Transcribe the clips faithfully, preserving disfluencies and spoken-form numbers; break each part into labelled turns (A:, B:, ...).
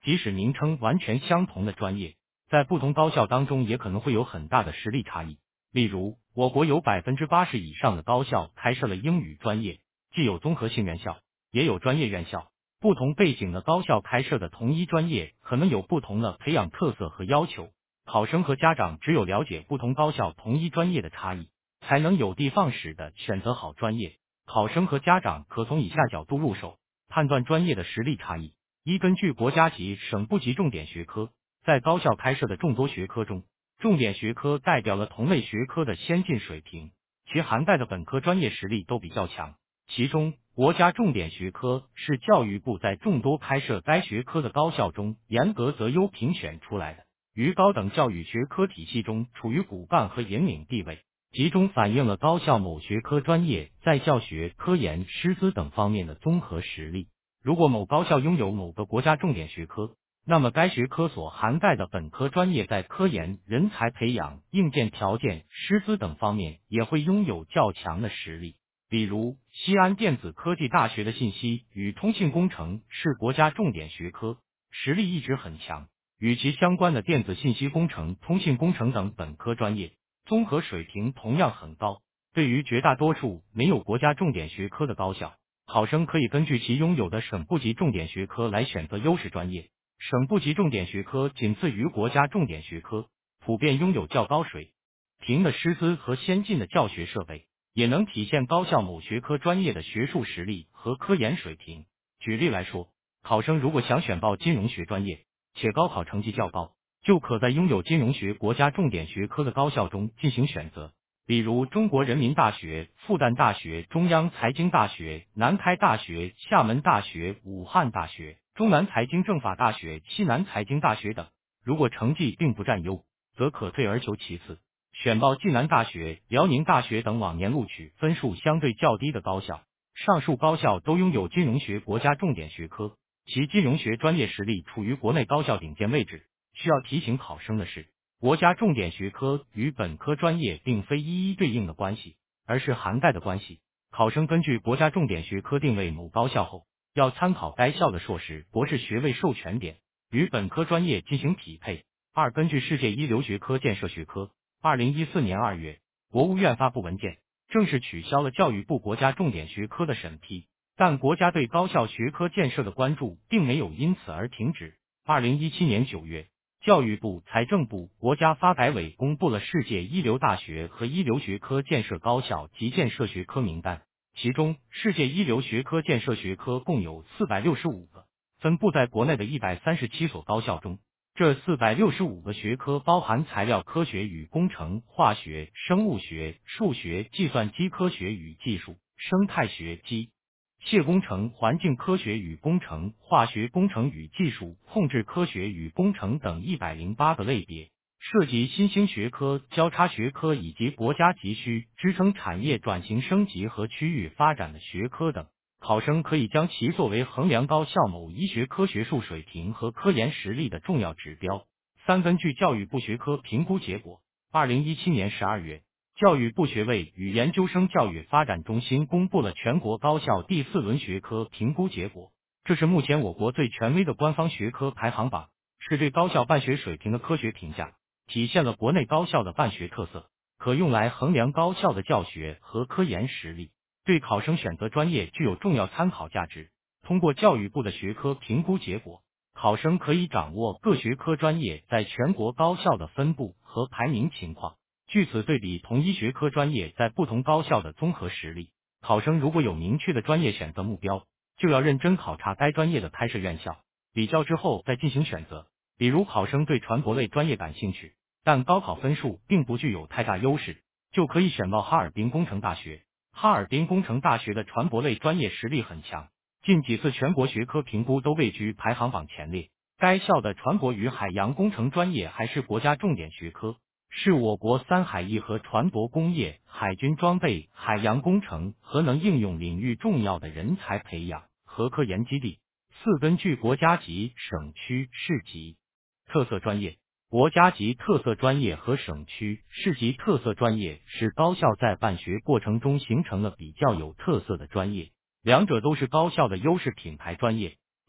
A: 即使名称完全相同的专业，在不同高校当中也可能会有很大的实力差异。例如，我国有 百分之八十 以上的高校开设了英语专业，既有综合性院校，也有专业院校。不同背景的高校开设的同一专业，可能有不同的培养特色和要求。考生和家长只有了解不同高校同一专业的差异，才能有的放矢的选择好专业。考生和家长可从以下角度入手，判断专业的实力差异。一、根据国家级、省部级重点学科，在高校开设的众多学科中，重点学科代表了同类学科的先进水平，其涵盖的本科专业实力都比较强。其中，国家重点学科是教育部在众多开设该学科的高校中严格择优评选出来的，于高等教育学科体系中处于骨干和引领地位，集中反映了高校某学科专业在教学、科研、师资等方面的综合实力。如果某高校拥有某个国家重点学科，那么该学科所涵盖的本科专业在科研、人才培养、硬件条件、师资等方面也会拥有较强的实力。比如，西安电子科技大学的信息与通信工程是国家重点学科，实力一直很强，与其相关的电子信息工程、通信工程等本科专业，综合水平同样很高。对于绝大多数没有国家重点学科的高校，考生可以根据其拥有的省部级重点学科来选择优势专业。省部级重点学科仅次于国家重点学科，普遍拥有较高水平的师资和先进的教学设备，也能体现高校某学科专业的学术实力和科研水平。举例来说，考生如果想选报金融学专业，且高考成绩较高，就可在拥有金融学国家重点学科的高校中进行选择，比如中国人民大学、复旦大学、中央财经大学、南开大学、厦门大学、武汉大学、中南财经政法大学、西南财经大学等。如果成绩并不占优，则可退而求其次，选报暨南大学、辽宁大学等往年录取分数相对较低的高校。上述高校都拥有金融学国家重点学科，其金融学专业实力处于国内高校顶尖位置。需要提醒考生的是，国家重点学科与本科专业并非一一对应的关系，而是涵盖的关系。考生根据国家重点学科定位某高校后，要参考该校的硕士、博士学位授权点，与本科专业进行匹配。二、根据世界一流学科建设学科，二零一四年二月，国务院发布文件，正式取消了教育部国家重点学科的审批，但国家对高校学科建设的关注并没有因此而停止。二零一七年九月，教育部、财政部、国家发改委公布了世界一流大学和一流学科建设高校及建设学科名单，其中世界一流学科建设学科共有四百六十五个，分布在国内的一百三十七所高校中。这四百六十五个学科包含材料科学与工程、化学、生物学、数学、计算机科学与技术、生态学、机械工程、环境科学与工程、化学工程与技术、控制科学与工程等一百零八个类别，涉及新兴学科、交叉学科以及国家急需支撑产业转型升级和区域发展的学科等。考生可以将其作为衡量高校某医学科学术水平和科研实力的重要指标。三、根据教育部学科评估结果，二零一七年十二月，教育部学位与研究生教育发展中心公布了全国高校第四轮学科评估结果，这是目前我国最权威的官方学科排行榜，是对高校办学水平的科学评价，体现了国内高校的办学特色，可用来衡量高校的教学和科研实力，对考生选择专业具有重要参考价值。通过教育部的学科评估结果，考生可以掌握各学科专业在全国高校的分布和排名情况，据此对比同一学科专业在不同高校的综合实力。考生如果有明确的专业选择目标，就要认真考察该专业的开设院校，比较之后再进行选择。比如考生对船舶类专业感兴趣，但高考分数并不具有太大优势，就可以选报哈尔滨工程大学。哈尔滨工程大学的船舶类专业实力很强，近几次全国学科评估都位居排行榜前列。该校的船舶与海洋工程专业还是国家重点学科，是我国三海一和船舶工业、海军装备、海洋工程、核能应用领域重要的人才培养和科研基地。四、根据国家级、省区、市级特色专业。国家级特色专业和省区、市级特色专业是高校在办学过程中形成了比较有特色的专业，两者都是高校的优势品牌专业，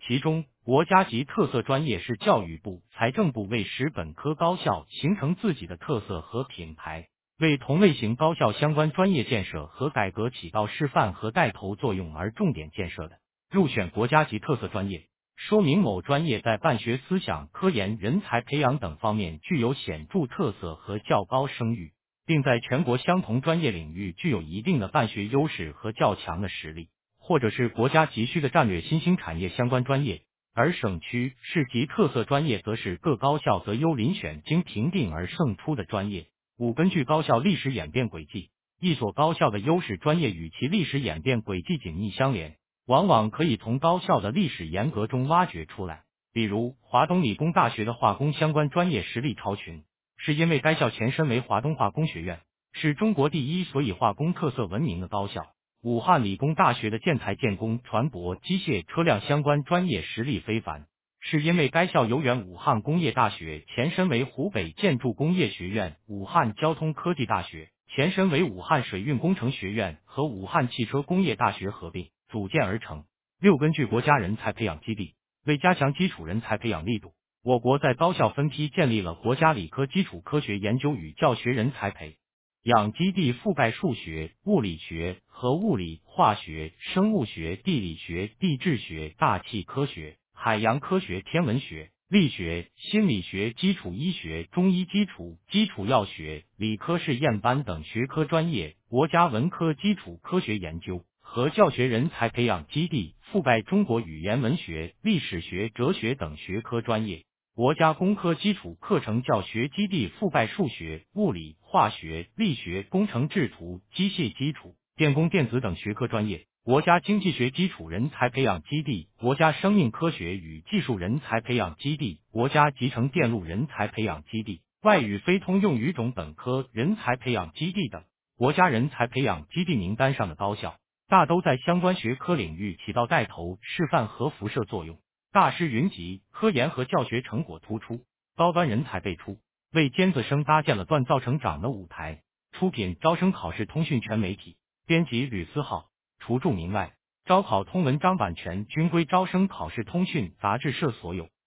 A: 其中，国家级特色专业是教育部、财政部为使本科高校形成自己的特色和品牌，为同类型高校相关专业建设和改革起到示范和带头作用而重点建设的。入选国家级特色专业，说明某专业在办学思想、科研、人才培养等方面具有显著特色和较高声誉，并在全国相同专业领域具有一定的办学优势和较强的实力，或者是国家急需的战略新兴产业相关专业。而省区、市级特色专业则是各高校择优遴选经评定而胜出的专业。五、根据高校历史演变轨迹，一所高校的优势专业与其历史演变轨迹紧密相连，往往可以从高校的历史沿革中挖掘出来。比如，华东理工大学的化工相关专业实力超群，是因为该校前身为华东化工学院，是中国第一所以化工特色闻名的高校。武汉理工大学的建材、建工、船舶、机械、车辆相关专业实力非凡，是因为该校有原武汉工业大学，前身为湖北建筑工业学院；武汉交通科技大学，前身为武汉水运工程学院，和武汉汽车工业大学合并组建而成。六、根据国家人才培养基地，为加强基础人才培养力度，我国在高校分批建立了国家理科基础科学研究与教学人才培养基地，覆盖数学、物理学、核物理、化学、生物学、地理学、地质学、大气科学、海洋科学、天文学、力学、心理学、基础医学、中医基础、基础药学、理科试验班等学科专业，国家文科基础科学研究和教学人才培养基地，覆盖中国语言文学、历史学、哲学等学科专业。国家工科基础课程教学基地覆盖数学、物理、化学、力学、工程制图、机械基础、电工电子等学科专业。国家经济学基础人才培养基地、国家生命科学与技术人才培养基地、国家集成电路人才培养基地、外语非通用语种本科人才培养基地等。国家人才培养基地名单上的高校，大都在相关学科领域起到带头、示范和辐射作用，大师云集，科研和教学成果突出，高端人才辈出，为尖子生搭建了锻造成长的舞台。出品招生考试通讯全媒体，编辑吕思浩。除注明外，招考通文章版权均归招生考试通讯杂志社所有。